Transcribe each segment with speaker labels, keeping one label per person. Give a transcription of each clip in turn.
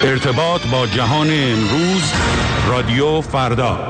Speaker 1: ارتباط با جهان امروز، رادیو فردا.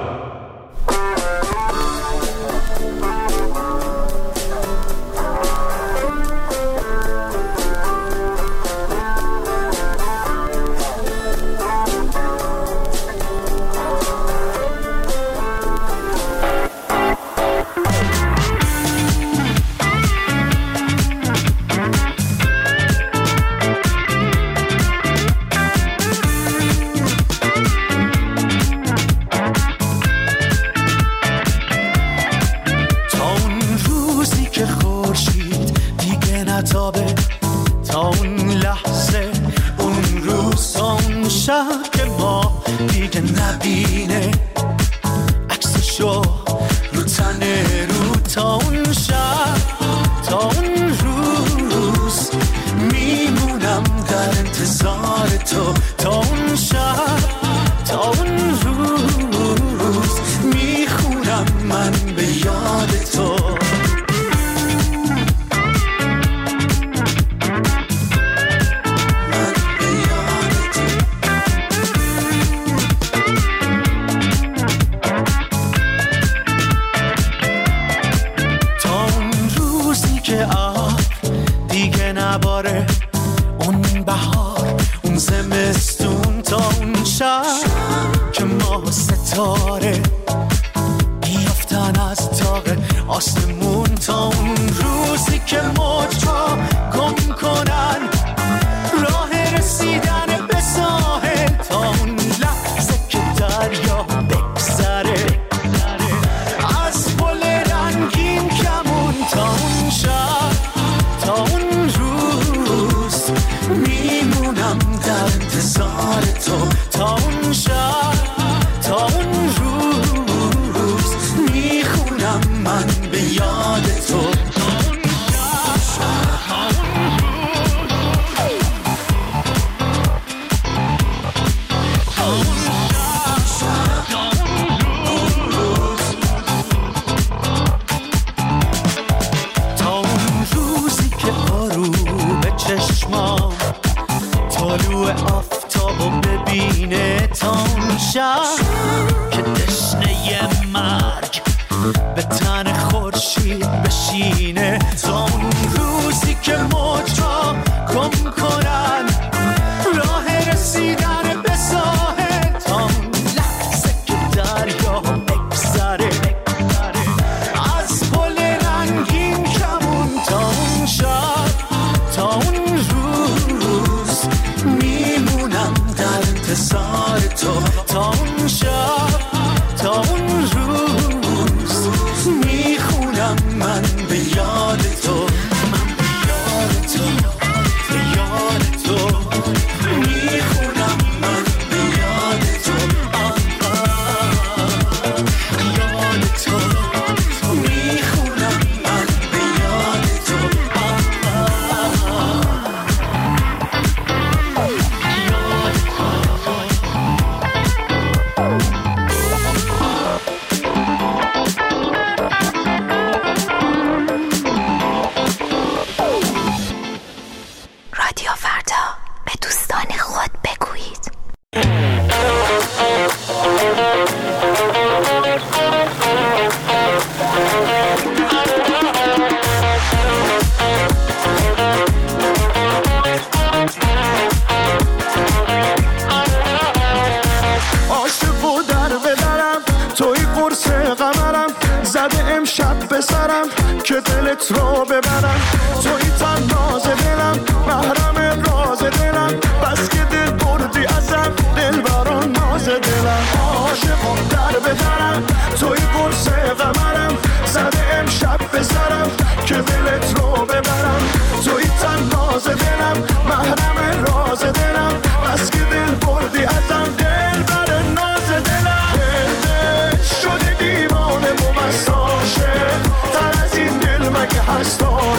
Speaker 2: هست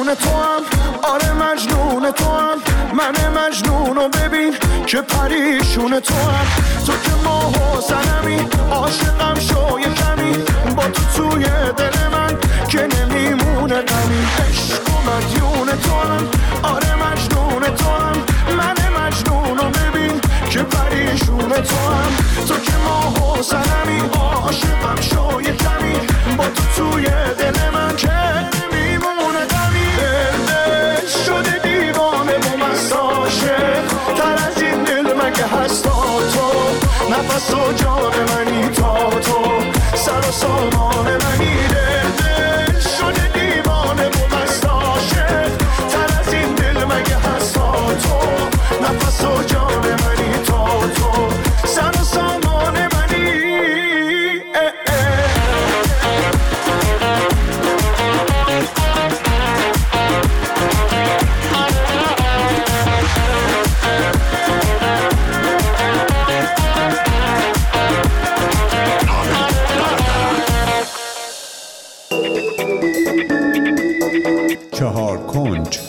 Speaker 2: مجنون تو هم، آره مجنون تو هم، من مجنونو ببین که پریشون تو هم. تو که ماه و زنمی، عاشقم شو یه کمی، با تو توی دل من که نمیمونه غمی. عشق و مدیون تو هم، آره مجنون تو هم، من مجنونو ببین که پریشون تو هم. تو که ماه و زنمی، عاشقم شو یه کمی، با تو توی دل من که نمیمونه غمی. دل شده دیوانه و مستاشه، تر از این دل مگه هستا تو؟ نفس و جان منی تا تو، سر و سامان منی. دل شده دیوانه و مستاشه، تر از این دل مگه هستا تو؟ نفس و جان منی تا تو، سر و سامان منی.
Speaker 1: چهار کنج.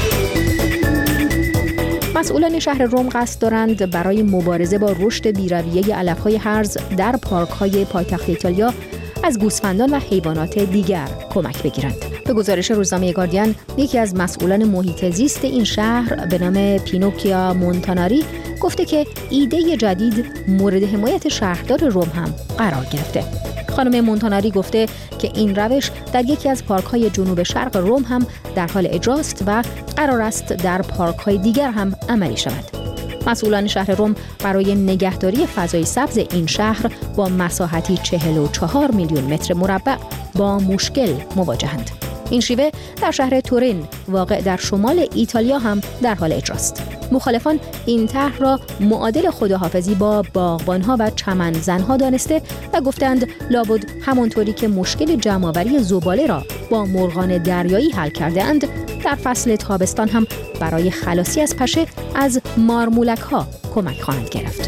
Speaker 3: مسئولان شهر رم قصد دارند برای مبارزه با رشد بی‌رویه علف‌های هرز در پارک‌های پایتخت ایتالیا از گوسفندان و حیوانات دیگر کمک بگیرند. به گزارش روزنامه گاردین، یکی از مسئولان محیط زیست این شهر به نام پینوکیا مونتاناری گفته که ایده جدید مورد حمایت شهردار رم هم قرار گرفته. خانم مونتاناری گفته که این روش در یکی از پارک‌های جنوب شرق رم هم در حال اجراست و قرار است در پارک‌های دیگر هم عملی شود. مسئولان شهر رم برای نگهداری فضای سبز این شهر با مساحتی 44 میلیون متر مربع با مشکل مواجهند. این شیوه در شهر تورین واقع در شمال ایتالیا هم در حال اجراست. مخالفان این طرح را معادل خداحافظی با باغبان‌ها و چمنزن‌ها دانسته و گفتند لابد همانطوری که مشکل جمع‌آوری زباله را با مرغان دریایی حل کرده‌اند، در فصل تابستان هم برای خلاصی از پشه از مارمولک‌ها کمک خواهند گرفت.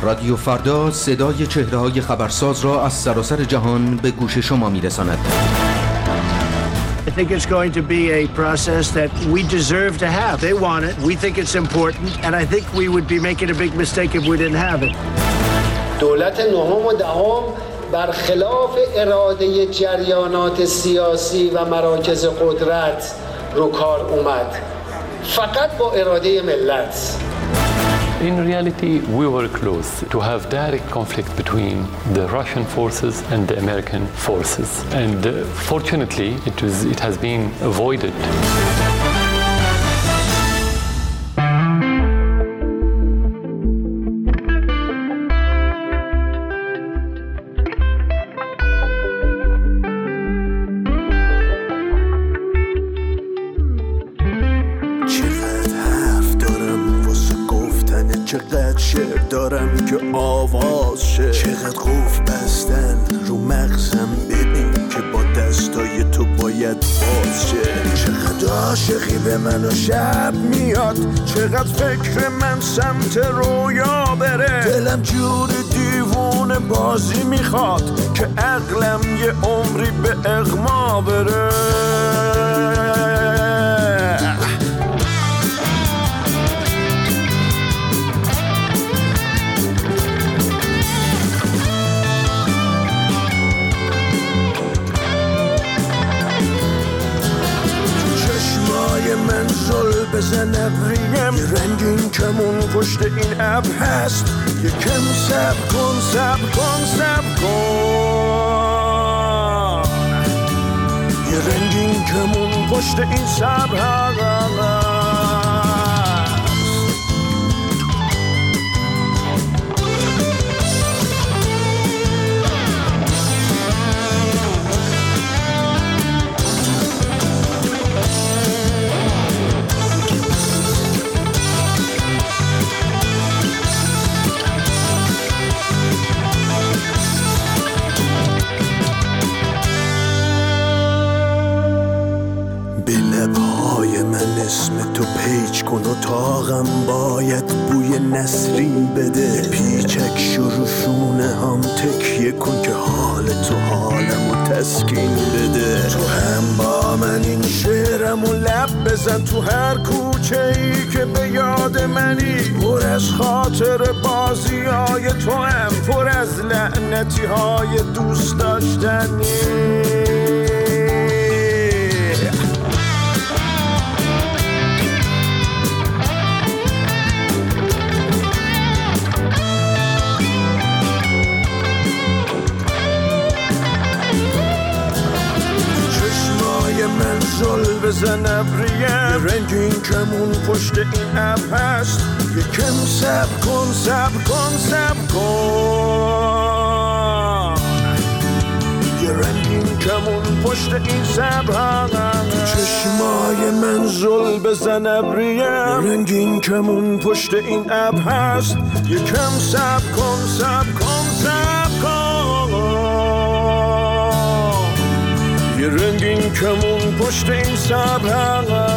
Speaker 4: رادیو فردا صدای چهره‌های خبرساز را از سراسر جهان به گوش شما می‌رساند.
Speaker 5: I think it's going to be a process that we deserve to have. They want it. We think it's important. And I think we would be making a big mistake if we didn't have it.
Speaker 6: دولت نهم و دهم برخلاف اراده جریانات سیاسی و مراکز قدرت رو کار اومد. فقط با اراده ملت.
Speaker 7: In reality, we were close to have direct conflict between the Russian forces and the American forces. And fortunately, it has been avoided.
Speaker 2: چقدر شعر دارم که آواز شه، چقدر قفل بستن رو مغزم، ببین که با دستای تو باید باز شه. چقدر عاشقی به من و شب میاد، چقدر فکر من سمت رویا بره، دلم جور دیوونه بازی میخواد که عقلم یه عمری به اغما بره. من زل بزن ابریم، یه رنگین کمون پشت این ابر هست، یکم صبر کن صبر کن صبر کن، یه رنگین کمون پشت این صبر هست. اسم تو پیچ کن و تاقم باید بوی نسرین بده، پیچک شروشونه هم تکیه کن که حال تو حالمو تسکین بده. تو هم با من این شعرمو لب بزن، تو هر کوچه ای که به یاد منی، پر از خاطر بازی های تو هم، پر از لعنتی های دوست داشتنی. من زل بزن ابریم، یه رنگین کمون پشت این ابر هست، یکم صبر کن صبر کن صبر کن، یه رنگین کمون پشت این صبر هست. تو چشمای من زل بزن ابریم، یه رنگین کمون پشت این ابر هست، یکم صبر کن صبر کن صبر کن، یه رنگین کمون پشت این صبر هست.